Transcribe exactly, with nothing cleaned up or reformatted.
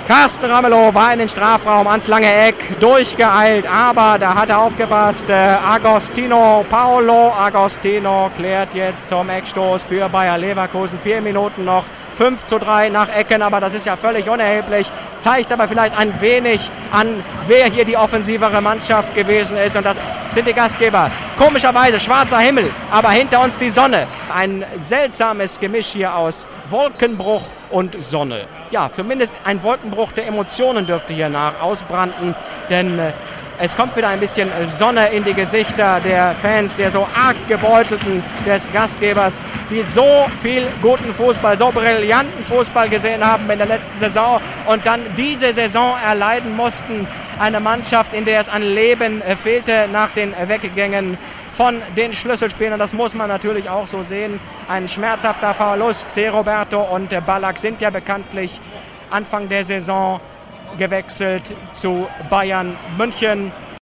Carsten Ramelow war in den Strafraum ans lange Eck durchgeeilt, aber da hat er aufgepasst. Äh, Agostino, Paolo Agostino klärt jetzt zum Eckstoß für Bayer Leverkusen. Vier Minuten noch, fünf zu drei nach Ecken, aber das ist ja völlig unerheblich. Zeigt aber vielleicht ein wenig an, wer hier die offensivere Mannschaft gewesen ist. Und das sind die Gastgeber. Komischerweise schwarzer Himmel, aber hinter uns die Sonne. Ein seltsames Gemisch hier aus Wolkenbruch und Sonne. Ja, zumindest ein Wolkenbruch der Emotionen dürfte hier nach ausbranden, denn äh, es kommt wieder ein bisschen Sonne in die Gesichter der Fans, der so arg gebeutelten des Gastgebers, die so viel guten Fußball, so brillanten Fußball gesehen haben in der letzten Saison und dann diese Saison erleiden mussten. Eine Mannschaft, in der es an Leben fehlte nach den Weggängen von den Schlüsselspielern. Das muss man natürlich auch so sehen. Ein schmerzhafter Verlust. C. Roberto und Ballack sind ja bekanntlich Anfang der Saison gewechselt zu Bayern München.